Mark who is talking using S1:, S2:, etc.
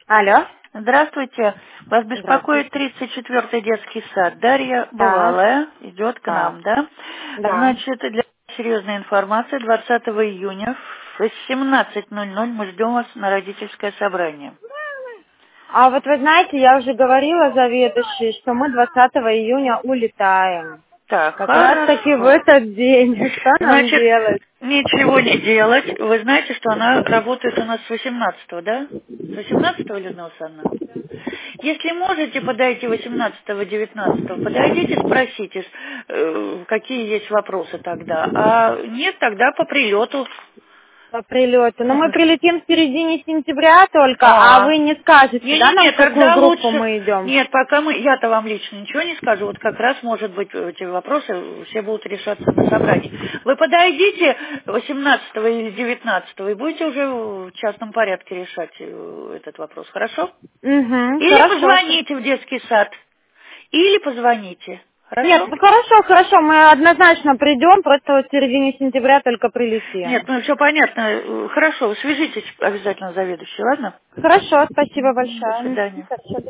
S1: Алло.
S2: Здравствуйте. Вас беспокоит
S1: Здравствуйте.
S2: 34-й детский сад. Дарья
S1: Так,
S2: Бывалая идет к
S1: так.
S2: нам, да?
S1: Да.
S2: Значит, для серьезной информации 20 июня в 18:00 мы ждем вас на родительское собрание.
S1: А вот вы знаете, я уже говорила заведующей, что мы 20 июня улетаем.
S2: Так,
S1: Как раз таки в
S2: хорошо.
S1: этот день. Что нам
S2: Значит,
S1: делать?
S2: ничего не делать. Вы знаете, что она работает у нас с 18-го, да? С 18-го, Людмила Александровна? Если можете, подойти 18-го, 19-го, подойдите, спросите, какие есть вопросы тогда. А нет, тогда по прилету.
S1: По прилету. Но мы прилетим в середине сентября только, а
S2: А,
S1: вы не скажете, да, нам
S2: не-не-не,
S1: в какую
S2: тогда
S1: группу
S2: лучше...
S1: мы идем?
S2: Нет, пока я-то вам лично ничего не скажу, вот как раз, может быть, эти вопросы все будут решаться на собрании. Вы подойдите 18 или 19 и будете уже в частном порядке решать этот вопрос, хорошо?
S1: Угу,
S2: Или
S1: хорошо.
S2: позвоните в детский сад, или позвоните,
S1: Нет,
S2: хорошо?
S1: ну хорошо, хорошо, мы однозначно придем, просто вот в середине сентября только
S2: Нет,
S1: прилетим.
S2: ну все понятно, хорошо, свяжитесь обязательно с заведующей, ладно?
S1: Хорошо, спасибо
S2: До
S1: большое.
S2: свидания.
S1: Хорошо,